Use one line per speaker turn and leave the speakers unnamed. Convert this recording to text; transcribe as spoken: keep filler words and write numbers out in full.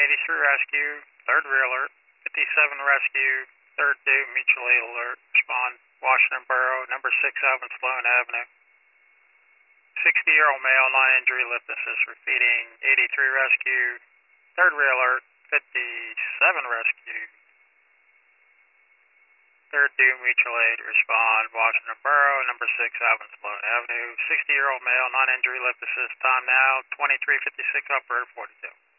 eighty-three rescue, third rear alert, fifty-seven rescue, third due, mutual aid alert, respond, Washington Borough, number six Evans Sloan Avenue. sixty-year-old male, non-injury, lift assist, repeating, eighty-three rescue, third rear alert, fifty-seven rescue, third due, mutual aid, respond, Washington Borough, number six Evans Sloan Avenue. sixty-year-old male, non-injury, lift assist, time now, twenty-three fifty-six, operator forty-two.